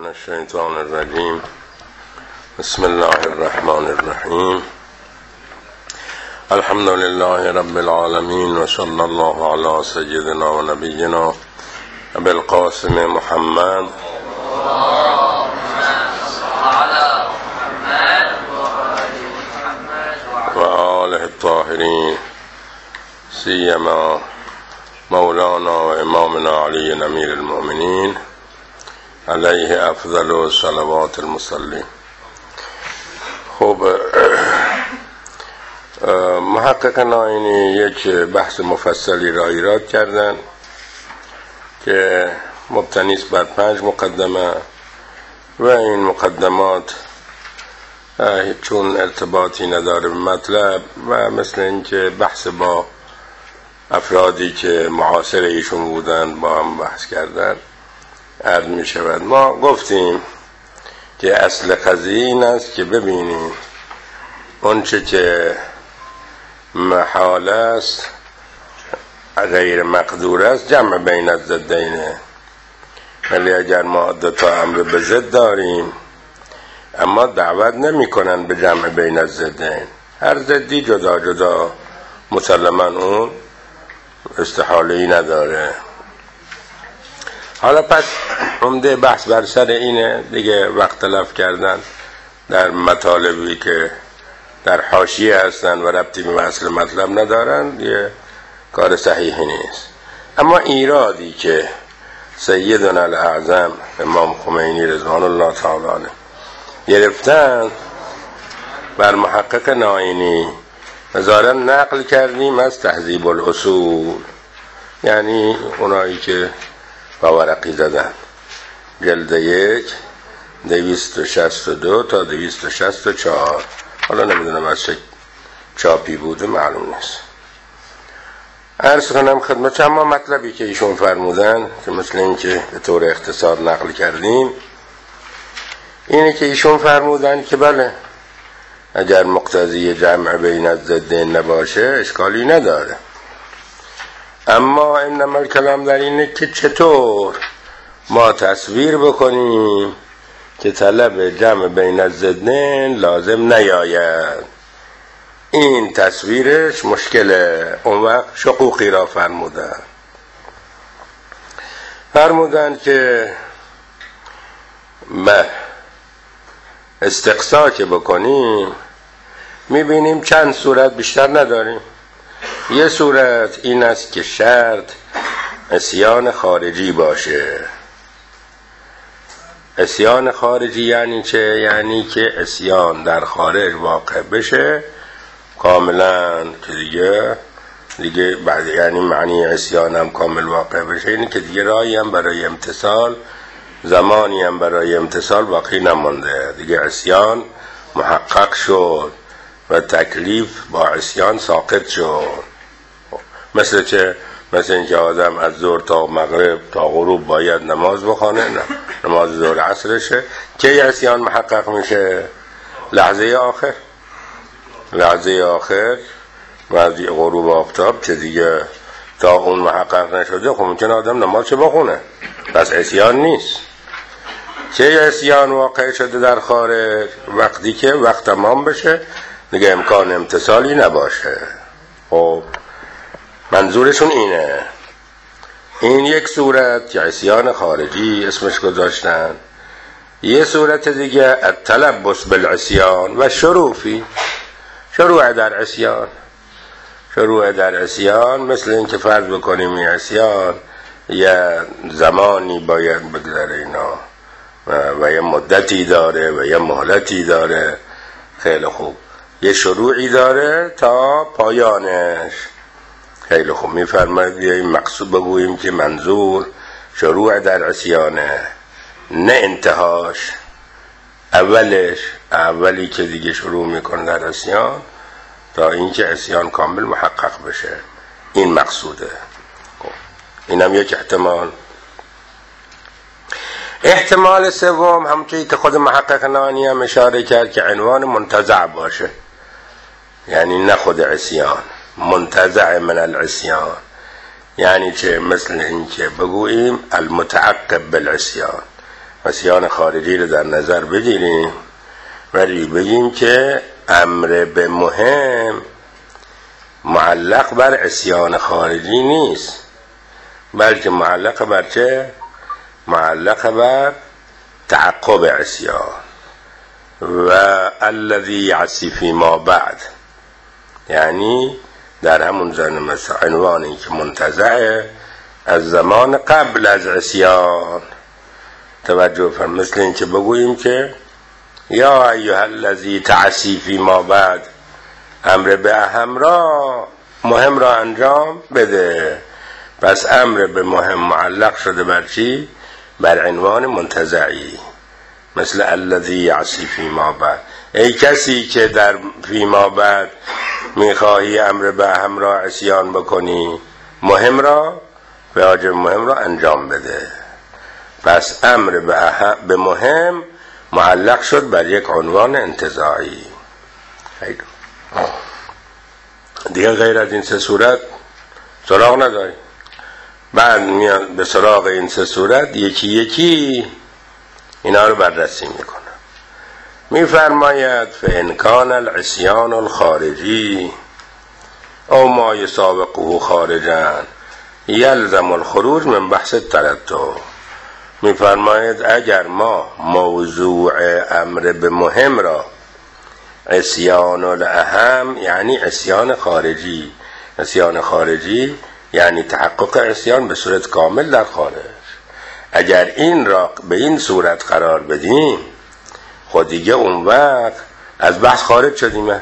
من الشیطان الرجیم. بسم الله الرحمن الرحیم. الحمد لله رب العالمین و صلی الله علی سیدنا و نبینا ابی القاسم محمد و آله الطاهرین، سیما مولانا و امامنا علی امیر المؤمنین علیه افضل صلوات المصلین. خب، محقق نائینی یک بحث مفصلی را ایراد کردن که مبتنی است بر 5 مقدمه و این مقدمات چون ارتباطی نداره به مطلب و مثل اینکه بحث با افرادی که معاصر ایشون بودن با هم بحث کردن عرض می شود. ما گفتیم که اصل قضیه این است که ببینیم اون چه که محال است غیر مقدور است جمع بین الضدینه، ولی اگر ما دو تا امر به ضد داریم اما دعوت نمی کنن به جمع بین الضدین، هر ضدی جدا جدا مسلما اون استحاله‌ای نداره. حالا پس عمده بحث بر سر اینه دیگه، وقت تلف کردن در مطالبی که در حاشیه هستن و ربطی به اصل مطلب ندارن یه کار صحیحی نیست. اما ایرادی که سیدنا الاعظم امام خمینی رضوان الله تعالی عنه گرفتن بر محقق نائینی ظاهرا نقل کردیم از تهذیب الاصول، یعنی اونایی که با ورقی زدن، جلد 1 262 تا 264. حالا نمیدونم از چه چاپی بوده معلوم نیست. عرض کنم خدمت اما مطلبی که ایشون فرمودن که مثل این که به طور اختصار نقل کردیم اینه که ایشون فرمودن که بله اگر مقتضی جمع بین الضدین نباشه اشکالی نداره، اما انما الکلام در اینه که چطور ما تصویر بکنیم که طلب جمع بین الضدین لازم نیاید. این تصویرش مشکله. اون وقت شقوقی را فرمودن که استقصا که بکنیم میبینیم چند صورت بیشتر نداریم. یه صورت این است که شرط عصیان خارجی باشه. عصیان خارجی یعنی چه؟ یعنی که عصیان در خارج واقع بشه کاملا، که دیگه بعد یعنی معنی عصیان هم کامل واقع بشه اینی که دیگه راهی هم برای امتثال، زمانی هم برای امتثال باقی نمانده، دیگه عصیان محقق شد و تکلیف با عصیان ساقط شد. مثل چه؟ مثل اینکه آدم از ظهر تا مغرب تا غروب باید نماز بخونه، نماز ظهر عصرشه، که عصیان محقق میشه؟ لحظه آخر و از غروب آفتاب، که دیگه تا اون محقق نشده خب ممکن آدم نماز چه بخونه، پس عصیان نیست. چه عصیان واقع شده در خارج؟ وقتی که وقت تمام بشه دیگه امکان امتثالی نباشه. خب منظورشون اینه. این یک صورت که عصیان خارجی اسمش گذاشتن. یه صورت دیگه التلبس بالعصیان و شروع در عصیان مثل این که فرض بکنیم این عصیان یه زمانی باید بگذره اینا و یه مدتی داره و یه مهلتی داره. خیلی خوب، یه شروعی داره تا پایانش. خیلی خوب، میفرماید این مقصود بگوییم که منظور شروع در عصیانه، نه انتهاش. اولی که دیگه شروع میکنه در عصیان تا اینکه عصیان کامل محقق بشه، این مقصوده. اینم یک احتمال سوم همونطوری که خود محقق نائینی هم اشاره کرد که عنوان منتزع باشه، یعنی نه خود عصیان، منتزع من العصیان، یعنی چه؟ مثل این که بگوییم المتعقب بالعصیان، عصیان خارجی رو در نظر بگیریم، ولی بگیم که امر به مهم معلق بر عصیان خارجی نیست، بلکه معلق بر چه؟ معلق بر تعقب عصیان و الذی یعصی فی ما بعد، یعنی در همون عنوانی که منتزعه از زمان قبل از عصیان. توجه فرم، مثل این که بگوییم که یا ایها الذی تعصی فی ما بعد، امر به اهم را، مهم را انجام بده. پس امر به مهم معلق شده بر چی؟ بر عنوان منتزعی، مثل الذی یعصی فی ما بعد. ای کسی که در فی ما بعد میخواهی امر به اهم را عصیان بکنی، مهم را، واجب مهم را انجام بده. پس امر به مهم معلق شد بر یک عنوان انتزاعی. دیگه غیر از این سه صورت سراغ نداری. بعد میاد به سراغ این سه صورت یکی یکی اینا رو بررسی میکنه. میفرماید فإن کان العصیان الخارجی او ما یسابقه خارجا یلزم الخروج من بحث الترتب. میفرماید اگر ما موضوع امر به مهم را عصیان الاهم، یعنی عصیان خارجی، عصیان خارجی یعنی تحقق عصیان به صورت کامل در خارج، اگر این را به این صورت قرار بدیم، خود دیگه اون وقت از بحث خارج شدیم.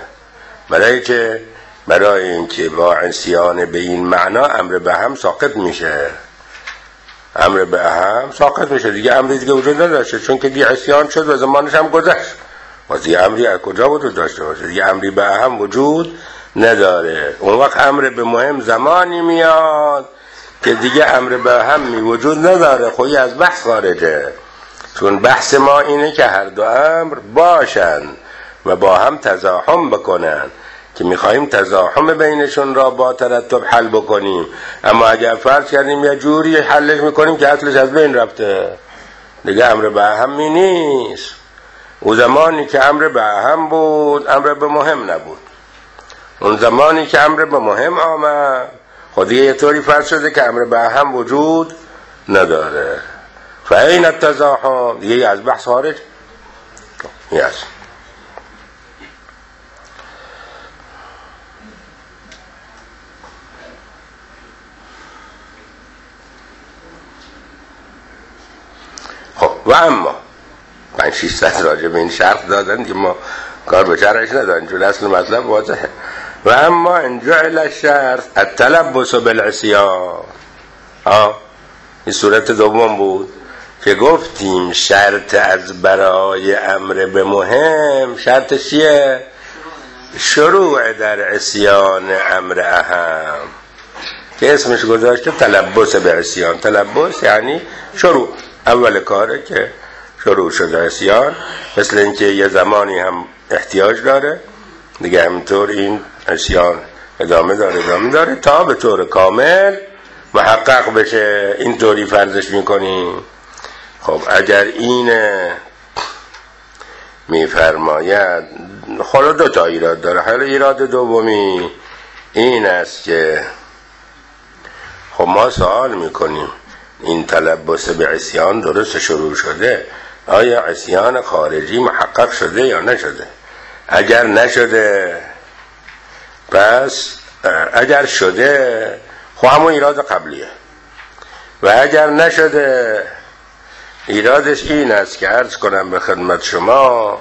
برای اینکه با عصیان به این معنا امر به هم ساقط میشه، امر به هم ساقط میشه، دیگه امری دیگه وجود نداشته، چون که دیگه عصیان شد و زمانش هم گذشت. دیگه امری از کجا وجود داشته باشه؟ دیگه امری به هم وجود نداره. اون وقت امر به مهم زمانی میاد که دیگه امر به هم وجود نداره، خودی از بحث خارجه. چون بحث ما اینه که هر دو امر باشن و با هم تزاحم بکنن، که میخواییم تزاحم بینشون را با ترتب حل بکنیم. اما اگر فرض کردیم یه جوری حلش میکنیم که اصلش از بین رفته، دیگه امر به همی نیست. اون زمانی که امر به هم بود امر به مهم نبود. اون زمانی که امر به مهم آمد خودی یه طوری فرض شده که امر به هم وجود نداره. فاین التزاحم، دیگه از بحث خارج. یس خب و اما 500 راجع به این شرط دادن که ما کار به شرعش نداریم، چون اصل مطلب واضحه. و اما ان جعل الشرط التلبس بالعصیان، این صورت دوم بود که گفتیم شرط از برای امر به مهم، شرط چیه؟ شروع در عصیان امر اهم، که اسمش گذاشته تلبس به عصیان. تلبس یعنی شروع، اول کاره که شروع شده عصیان، مثل اینکه یه زمانی هم احتیاج داره، دیگه همینطور این عصیان ادامه داره تا به طور کامل محقق بشه. اینطوری فرضش میکنیم. خب اگر این میفرماید، حالا دو تا ایراد داره. حالا ایراد دومی این است که خب ما سوال میکنیم این تلبس به عصیان درست شروع شده، آیا عصیان خارجی محقق شده یا نشده؟ اگر نشده، پس اگر شده خب همون ایراد قبلیه. و اگر نشده، ایرادش این است که عرض کنم به خدمت شما،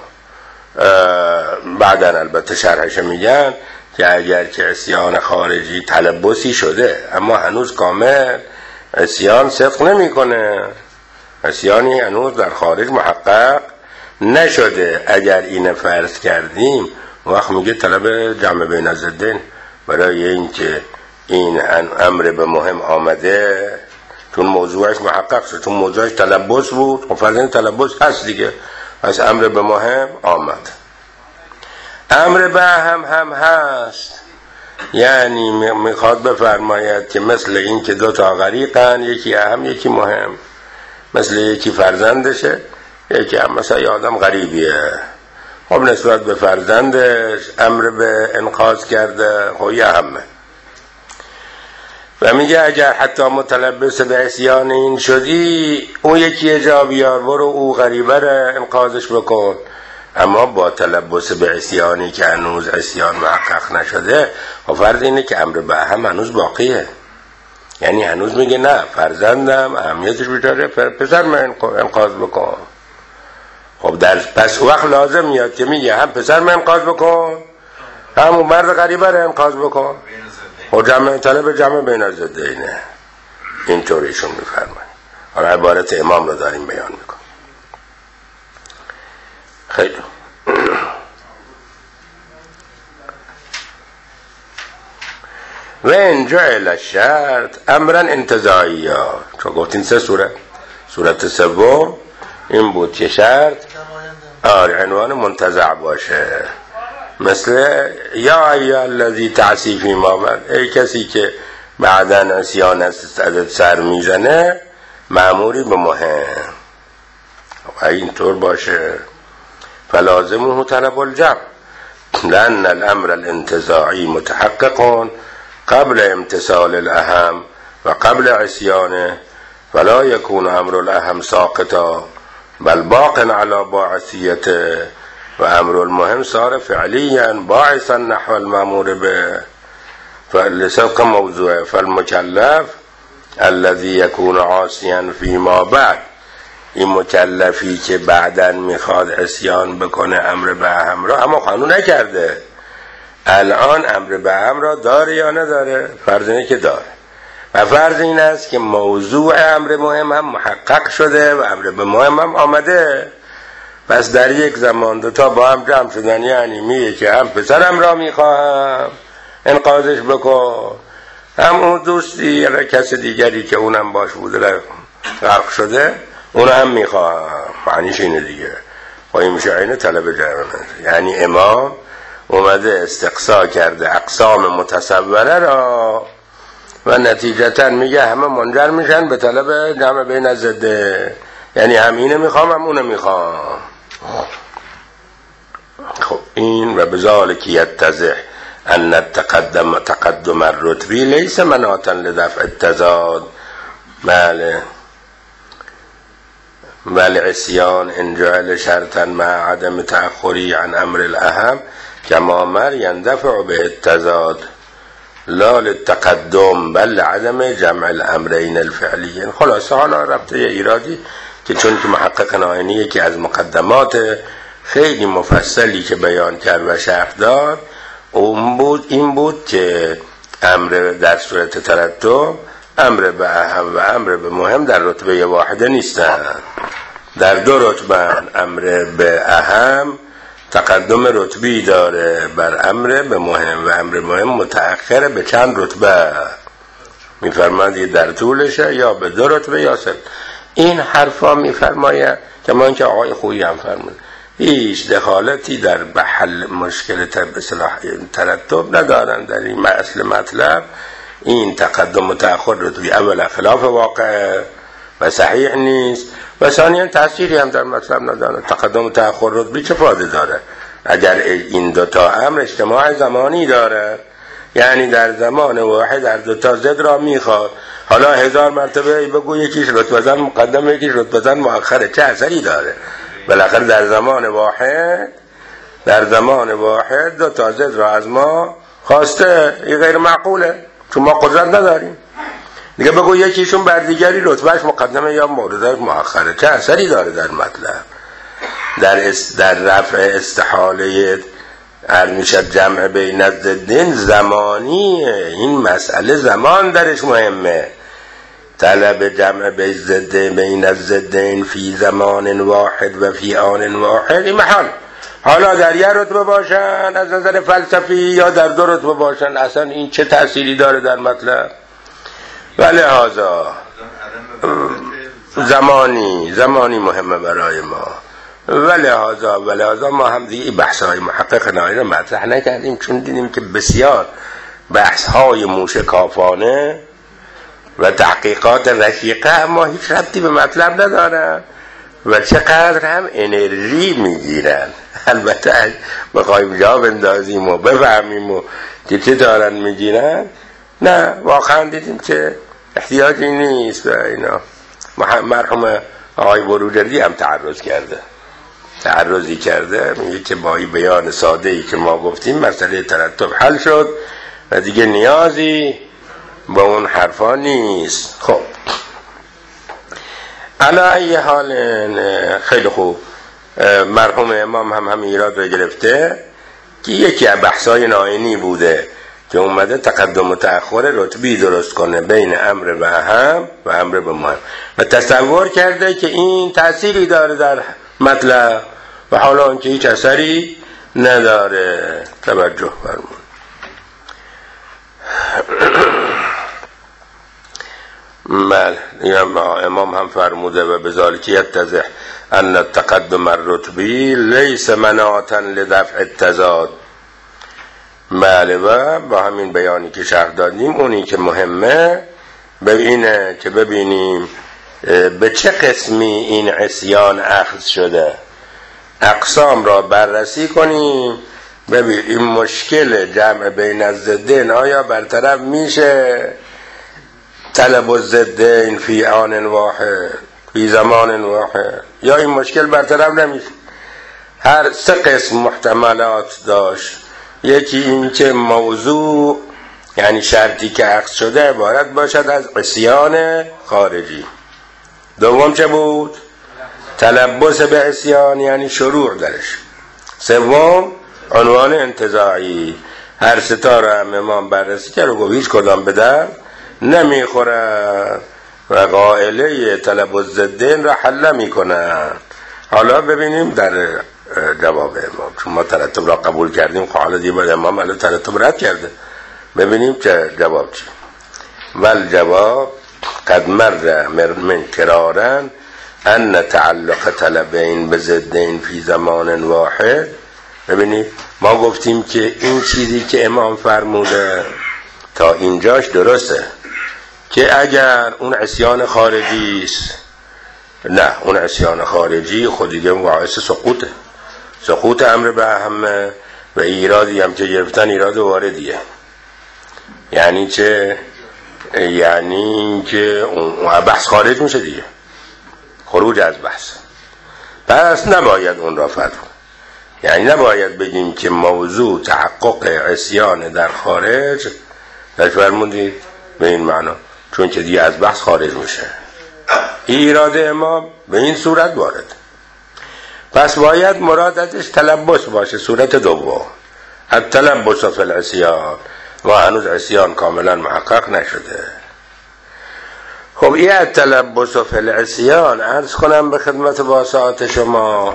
بعدن البته شرحش میگن که اگر که عصیان خارجی تلبسی شده اما هنوز کامل عصیان صدق نمیکنه، عصیانی هنوز در خارج محقق نشده، اگر این فرض کردیم، وقت میگه طلب جمع بین الضدین، برای این که این امر به مهم آمده چون موضوعش محقق شد، چون موضوعش تلبس بود، خب فرض این تلبس هست دیگه، از امر به مهم آمد. امر به هم هست، یعنی میخواد بفرماید که مثل این که دو تا غریقن، یکی اهم یکی مهم، مثل یکی فرزندشه یکی هم مثلا یه آدم غریبیه، خب نسبت به فرزندش امر به انقاذ کرده، خب یه همه. و میگه اگر حتی متلبس به عصیان این شدی، اون یکی جا بیار، برو او غریبه رو انقاذش بکن. اما با تلبس به عصیانی که هنوز عصیان محقق نشده، و فرض اینه که امر به هم هنوز باقیه، یعنی هنوز میگه نه فرزندم اهمیتش بیچاره، پسر من انقاذ بکن. خب در پس وقت لازم میاد که میگه هم پسر من انقاذ بکن، هم اون مرد غریبه رو انقاذ بکن. و جمع طلب جمع بین الضدینه، اینطوریشون میفرماید. حالا عبارت امام رو داریم بیان میکن. خیلی و اینجا الشرط امرا انتزاعی، چون گفتین سه صورت سوم این بود که شرط عنوان منتزع باشه، مثل یا ایها الذی تعصی فی ما بعد، ای کسی که بعداً عصیان ازت سر میزنه مأموری به مهم. و اینطور باشه فلازمه طلب الجمع، لأن الامر الانتزاعی متحقق قبل امتثال الاهم و قبل عصیانه، فلا يكون امر الاهم ساقطا بل باق على باعثیته، و امر المهم صار فعليا باعثا نحو المأمور به. فلسبق موضوع فالمكلف الذي يكون عاصيا فيما بعد، این مکلفی که بعداً میخواد عصیان بکنه امر به اهم را اما قانون نکرده، الان امر به اهم را داره یا نداره؟ فرض اینه که داره، و فرض این است که موضوع امر مهم هم محقق شده و امر به مهم هم آمده. پس در یک زمان دوتا با هم جمع شدن، یعنی میگه که هم پسرم را میخواهم انقاذش بکن، هم اون دوستی یا کس دیگری که اونم باش بوده غرق شده اون هم میخواهم. معنیش اینه دیگه. و این میشه عین طلب جمع، یعنی امام اومده استقصا کرده اقسام متصوره را و نتیجتا میگه همه منجر میشن به طلب جمع بین الضده، یعنی هم اینه میخوام هم اونه میخوام. خب این و بذالک یتضح ان تقدم الرتبی لیس مناطا لدفع التضاد، بله والعصیان ان جعل شرطا مع عدم تأخری عن امر الاهم كما امر يندفع به التضاد لا للتقدم بل لعدم جمع الامرین الفعلیین. خلاصه حالا ربطه ایرادی که چون که محقق نائینی که از مقدمات خیلی مفصلی که بیان کرد و شرح داد این بود که امر در صورت ترتب امر به اهم و امر به مهم در رتبه واحده نیستند، در دو رتبه. امر به اهم تقدم رتبی داره بر امر به مهم و امر مهم متأخر به چند رتبه، میفرماید در طولشه یا به دو رتبه یا سه. این حرفا میفرماید که ما اینکه آقای خویی هم فرمود هیچ دخالتی در بحل مشکل ترتب ندارن در این اصل مطلب. این تقدم و تأخر رتبی اولا خلاف واقع و صحیح نیست و ثانیا تأثیری هم در مطلب نداره. تقدم و تأخر رتبی چه فایده داره اگر این دوتا امر اجتماع زمانی داره، یعنی در زمان واحد در دوتا ضد را میخواد. حالا 1000 مرتبه بگو یکیش رتبه زن مقدم یکیش رتبه زن مؤخره، چه اثری داره؟ بالاخره در زمان واحد دوتا ضد را از ما خواسته، این غیر معقوله چون ما قدرت نداریم دیگه. بگو یکیشون بر دیگری رتبهش مقدمه یا موردش مؤخره، چه اثری داره در مطلب؟ در رفع استحاله میشد جمع بین الضدین زمانیه. این مسئله زمان درش مهمه. طلب جمع بین الضدین فی زمان واحد و فی آن واحد این محال. حالا در یک رتبه باشن از نظر فلسفی یا در دو رتبه باشن، اصلا این چه تأثیری داره در مطلب؟ ولی هذا زمانی مهمه برای ما. ولی هذا ما هم دیگه بحث‌های محقق نائین مطرح نکردیم چون دیدیم که بسیار بحث‌های موشکافانه و تحقیقات رشیقه اما هیچ ربطی به مطلب نداره. و چقدر هم انرژی میگیرن. البته بخوایم جا بندازیم و بفهمیم و که چه دارن میگیرن، نه واقعا دیدیم که احتیاجی نیست و اینا. مرحوم آقای بروجردی هم تعرضی کرده، میگه که با این بیان ساده ای که ما گفتیم مسئله ترتب حل شد و دیگه نیازی با اون حرفا نیست. خب علی ای حال خیلی خوب، مرحوم امام هم ایراد رو گرفته که یکی از بحثای نائینی بوده که اومده تقدم و تأخر رتبی درست کنه بین امر به اهم و امر به مهم و تصور کرده که این تأثیری داره در مطلب و حالا اون که هیچ اثری نداره. توجه فرمون. امام هم فرموده و بذالک یتضح ان التقدم الرتبی لیس مناطا لدفع التضاد. بله، و با همین بیانی که شرح دادیم اونی که مهمه اینه که ببینیم به چه قسمی این عصیان اخذ شده، اقسام را بررسی کنیم ببین این مشکل جمع بین الضدین آیا برطرف میشه؟ طلب الضدین فی آن واحد فی زمان واحد، یا این مشکل برطرف نمیشه؟ هر سه قسم محتملات داشت. یکی این که موضوع یعنی شرطی که عقد شده عبارت باشد از عصیان خارجی. دوم چه بود؟ تلبس به عصیان یعنی شروع درش. سوم عنوان انتزاعی. هر ستا را هم امام بررسی کرد و گفت هیچ کدام بدن نمیخورن و قائله طلب الضدین را حل میکنن. حالا ببینیم در جواب امام، چون ما ترتب را قبول کردیم حالا دیگه امام الان ترتب رد کرده، ببینیم چه جواب چی. والجواب قد مر من کرارا ان تعلق طلبین بضدین فی زمان واحد. ببینید ما گفتیم که این چیزی که امام فرموده تا اینجاش درسته که اگر اون عصیان خارجی است، نه اون عصیان خارجی خود دیگه باعث سقوط امر به اهمه و ایرادی هم که گرفتن ایراد واردیه. یعنی چه؟ یعنی اینکه اون بحث خارج میشه دیگه، خروج از بحث. پس نباید اون را فرض، یعنی نباید بگیم که موضوع تحقق عصیان در خارج، فرمودید به این معنا، چون که دیگه از بحث خارج میشه. ایراد امام به این صورت وارد، پس باید مراد ازش تلبس باشه. صورت دوم التلبس فی العصیان و هنوز عصیان کاملا محقق نشده. خب این التلبس فی العصیان عرض کنم به خدمت واسعات شما،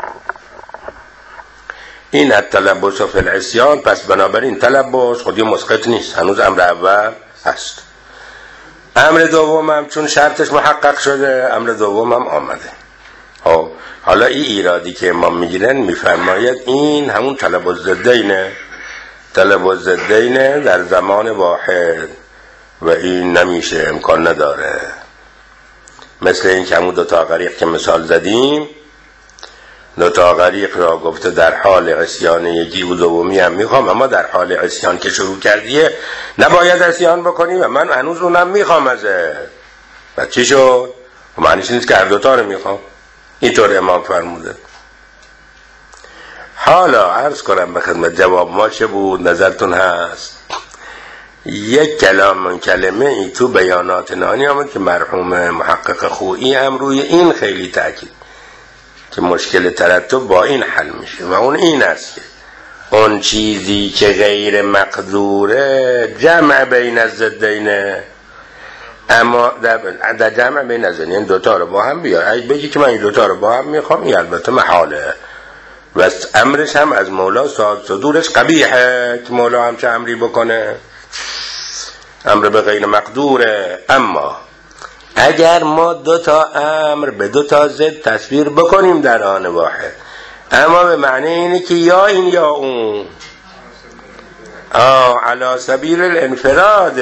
این التلبس فی العصیان، پس بنابراین تلبس خودی مسقط نیست، هنوز امر اول هست. امر دوم هم چون شرطش محقق شده امر دوم هم آمده. خب حالا این ایرادی که امام میگیرن میفرماید این همون طلب الضدین در زمان واحد و این نمیشه، امکان نداره. مثل این که همون دوتا غریق که مثال زدیم، دوتا غریق را گفته در حال عصیان یکی و دومی هم میخوام، اما در حال عصیان که شروع کردیه نباید عصیان بکنی و من هنوز اونم میخوام ازه. و چی شد؟ معنیش نیست که هر دوتا رو میخوام. اینطور امام فرموده. حالا عرض کنم به خدمت جواب ما چه بود، نظرتون هست؟ یک کلمه ای تو بیانات نانی آمد که مرحوم محقق خویی هم روی این خیلی تاکید که مشکل ترتب با این حل میشه و اون این است که اون چیزی که غیر مقدوره جمع بین الضدین، اما در جمع بین الضدین دوتا رو با هم بیار. اگه بگی که من این دوتا رو با هم میخوام، این البته محاله و امرش هم از مولا صدورش قبیحه که مولا هم چه امری بکنه، امر به غیر مقدوره. اما اگر ما دوتا امر به دوتا ضد تصویر بکنیم در آن واحد، اما به معنی اینه که یا این یا اون، علی سبیل الانفراد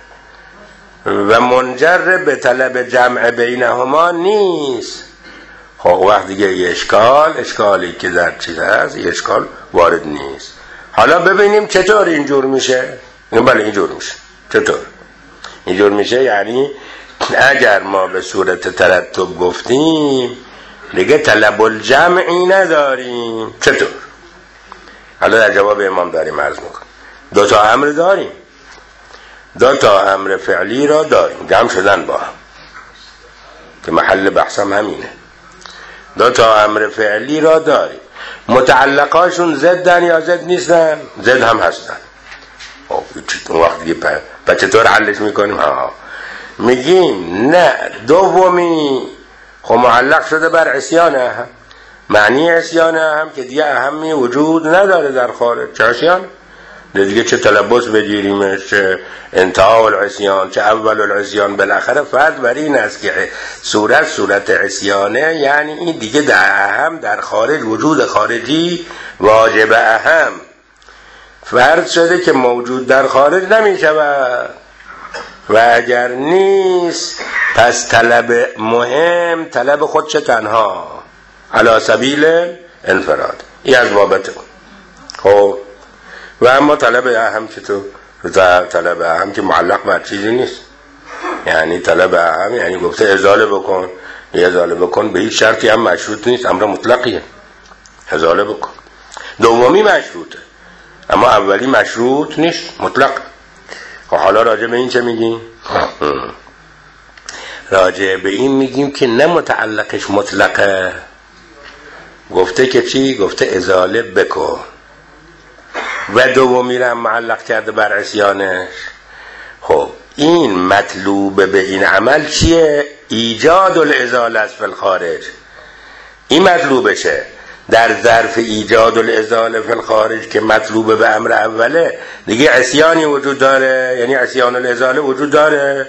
و منجر به طلب جمع بینهما نیست، خب وقت دیگه یه اشکالی که در چیز هست یه اشکال وارد نیست. حالا ببینیم چطور اینجور میشه. بله اینجور میشه. چطور اینجور میشه؟ یعنی اگر ما به صورت ترتب گفتیم دیگه طلب الجمعی نداریم. چطور؟ حالا در جواب امام داریم عرض میکنیم. 2 تا امر داریم، 2 تا امر فعلی را داریم جمع شدن با هم که محل بحثم همینه. 2 تا امر فعلی را داریم، متعلقاشون ضدن یا ضد نیستن؟ ضد هم هستن. اون وقت دیگه چطور حلش میکنیم؟ میگیم نه دومی خب معلق شده بر عصیان اهم. معنی عصیان اهم که دیگه اهمی وجود نداره در خارج. چه عصیان؟ دیگه چه تلبس بگیریمش، چه انتها العصیان، چه اول العصیان. بالاخره فرض بر این است که صورت عصیانه، یعنی این دیگه در اهم در خارج وجود خارجی واجب اهم فرض شده که موجود در خارج نمی شود و اگر نیست پس طلب مهم طلب خودش تنها علی سبیل انفراد. این از بابت خب. و اما طلب اهم چطور؟ طلب اهم که معلق بر چیزی نیست. یعنی طلب اهم یعنی گفته ازاله بکن، ازاله بکن به هیچ شرطی هم مشروط نیست، امر مطلقیه. ازاله بکن. دومی مشروطه اما اولی مشروط نیست، مطلق. خب حالا راجع به این چه میگیم؟ راجع به این میگیم که نه متعلقش مطلقه. گفته که چی؟ گفته ازاله بکن و دومی را معلق کرده بر عصیانش. خب این مطلوب به این عمل چیه؟ ایجاد الازاله است فی الخارج. این مطلوبشه. در ظرف ایجاد الازاله فی الخارج که مطلوب به امر اوله دیگه عصیانی وجود داره، یعنی عصیان الازاله وجود داره.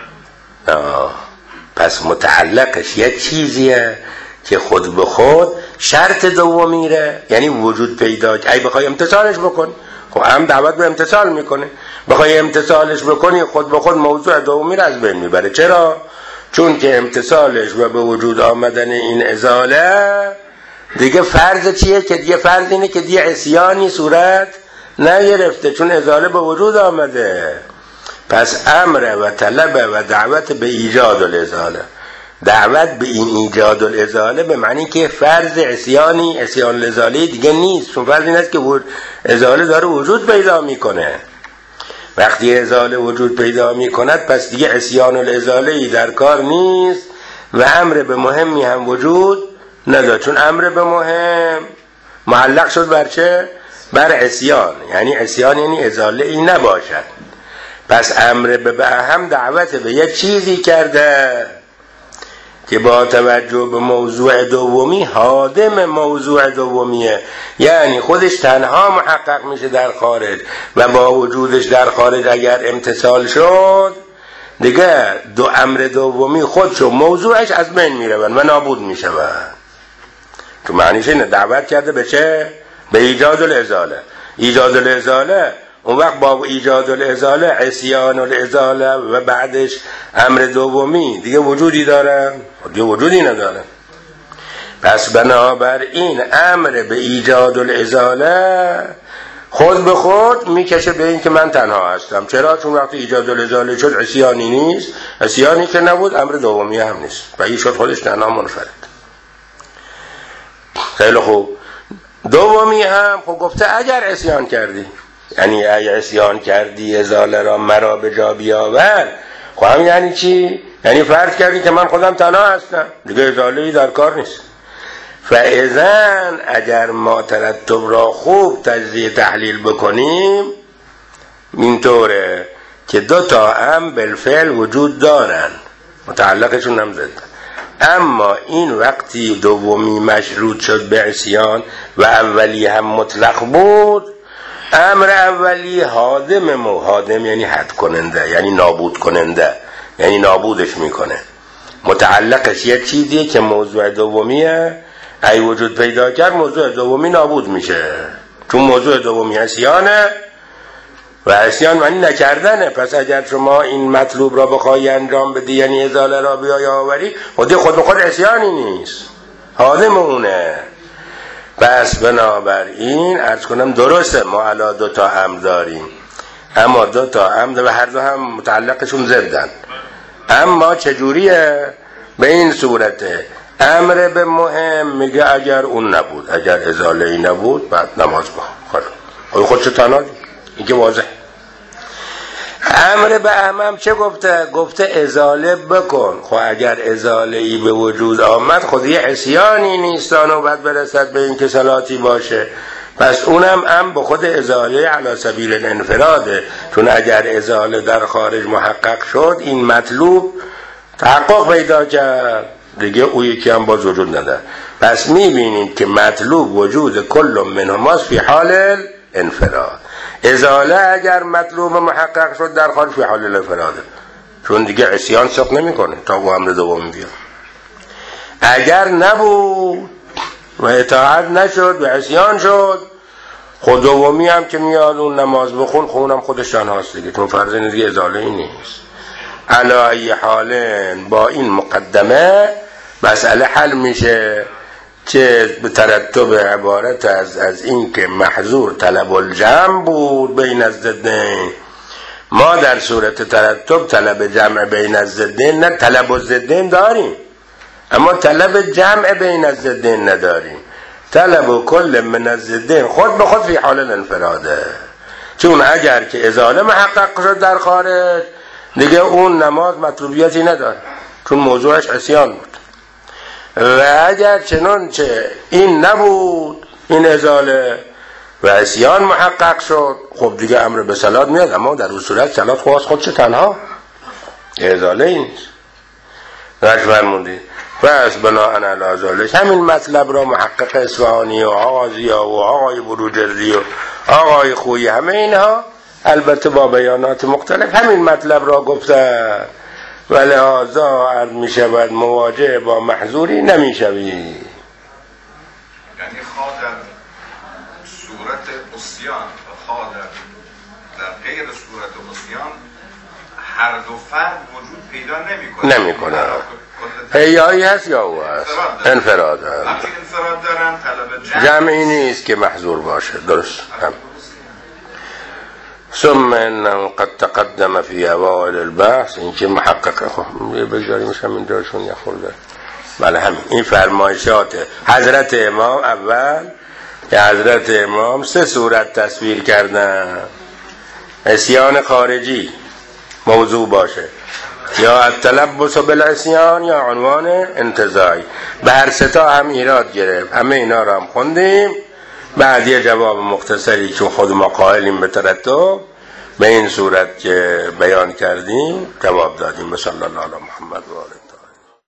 پس متعلقش یک چیزیه که خود به خود شرط دومیره، یعنی وجود پیدا. ای بخوای امتثالش بکن، خب هم دعوت به امتثال میکنه. بخوای امتثالش بکنی خود به خود موضوع دومی را از بین میبره. چرا؟ چون که امتثالش و به وجود آمدن این ازاله دیگه فرض چیه؟ که دیگه فرض اینه که دیگه عصیانی صورت نگرفته چون ازاله به وجود آمده. پس امر و طلب و دعوت به ایجاد الازاله، دعوت به این ایجاد الازاله به معنی که فرض عصیان الازاله دیگه نیست، چون فرض این است که ازاله داره وجود پیدا میکنه. وقتی ازاله وجود پیدا میکند پس دیگه عصیان الازاله در کار نیست و امر به مهمی هم وجود نداره، چون امر به مهم معلق شد بر چه؟ بر عصیان. یعنی عصیان یعنی ازاله ای نباشد. پس امر به اهم دعوت به یک چیزی کرده که با توجه به موضوع دومی هادم موضوع دومیه، یعنی خودش تنها محقق میشه در خارج و با وجودش در خارج اگر امتثال شد دیگه دو امر دومی خودشو موضوعش از بین میرون و نابود میشون. تو معنیش اینه دعوت کرده به چه؟ به ایجاد الازاله. ایجاد الازاله اون وقت با ایجاد الازاله عصیان الازاله و بعدش امر دومی دیگه وجودی داره؟ دیگه وجودی نداره. پس بنابراین امر به ایجاد الازاله خود به خود میکشه به این که من تنها هستم. چرا؟ چون وقتی ایجاد الازاله شد عصیانی نیست، عصیانی که نبود امر دومی هم نیست و این شد خودش تنها منفرد. خیلی خوب. دومی هم خب گفته اگر عصیان کردی، یعنی اگر عصیان کردی ازاله را مرا به جا بیاور. خب هم یعنی چی؟ یعنی فرض کردی که من خودم تنها هستم، دیگه ازاله‌ای در کار نیست. فاذن اگر ما ترتب را خوب تجزیه تحلیل بکنیم اینطوره که دو تا هم بالفعل وجود دارن، متعلقشون هم زدن، اما این وقتی دومی مشروط شد به عصیان و اولی هم مطلق بود، امر اولی هادم یعنی حد کننده، یعنی نابود کننده، یعنی نابودش میکنه. متعلقش یک چیزیه که موضوع دومیه، ای وجود پیدا کرد موضوع دومی نابود میشه، چون موضوع دومی عصیانه و عصیان معنی نکردنه. پس اگر شما این مطلوب را بخوای انجام بدی، یعنی ازاله را بیای آوری، خود به خود عصیانی نیست، حادم اونه. پس بنابراین عرض کنم درسته ما علا 2 تا امر داریم، اما 2 تا امر و هر دو هم متعلقشون ضدن. اما چجوریه؟ به این صورته امر به مهم میگه اگر اون نبود، اگر ازاله‌ای نبود بعد نماز بخون. خودش تنها این که واضح. امر به اهم چه گفته؟ گفته ازاله بکن. خب اگر ازاله‌ای به وجود آمد خود یه عصیانی نیستان و بعد برسد به این که صلاتی باشه، پس اونم به خود ازاله علی سبیل الانفراده، چون اگر ازاله در خارج محقق شد این مطلوب تحقق پیدا کرد دیگه، او یکی هم باز وجود نداره. پس میبینید که مطلوب وجود کل منهما فی حال انفراد. ازاله اگر مطلوب محقق شد در خارج فی حال الانفراده، چون دیگه عصیان سق نمیکنه تا با امر دوم بیاد. اگر نبود و اطاعت نشد و عصیان شد، خود دومی هم که میاد اون نماز بخون، خونم خودش تنهاست دیگه، چون فرض دیگه ازاله ای نیست. علی ای حال با این مقدمه مسئله حل میشه که به ترتب عبارت از این که محظور طلب الجمع بود بین الضدین. ما در صورت ترتب طلب جمع بین الضدین نه، طلب الضدین داریم اما طلب جمع بین الضدین نداریم. طلب کل من الضدین خود به خود فی حال الانفراده، چون اگر که ازاله محقق شد در خارج دیگه اون نماز مطلوبیتی نداره، چون موضوعش عصیان بود. و اگر چنانچه این نبود، این ازاله و عصیان محقق شد، خب دیگه امر به صلات میاد، اما در اون صورت صلات خودش تنها، ازاله این نیست. راش فرمودید. پس بناهن علازالش همین مطلب را محقق اصفهانی و آقا ضیا و آقای بروجردی و آقای خویی همه اینها البته با بیانات مختلف همین مطلب را گفته، و لحاظا عرض می شود مواجه با محظوری نمی شوی. یعنی خواه در صورت عصیان و خواه در غیر صورت عصیان هر دو فرد وجود پیدا نمی کنه. هیایی هست یا او هست؟ انفراد هست. وقتی انفراد دارن طلب جمعی نیست که محظور باشه. درست هم. ثم انه قد تقدم في اوائل البحث، این که محقق بگذاریمش همین جاشون یخورده. بله همین این فرمایشات حضرت امام اول که حضرت امام 3 صورت تصویر کردن. عصیان خارجی موضوع باشه، یا التلبس بالعصیان، یا عنوان انتزاعی. به هر 3 تا هم ایراد گرفت. همه اینا را هم خوندیم. بعد یه جواب مختصری چون خود ما قائلیم به ترتب به این صورت که بیان کردیم جواب دادیم. صلی الله علی محمد و آله.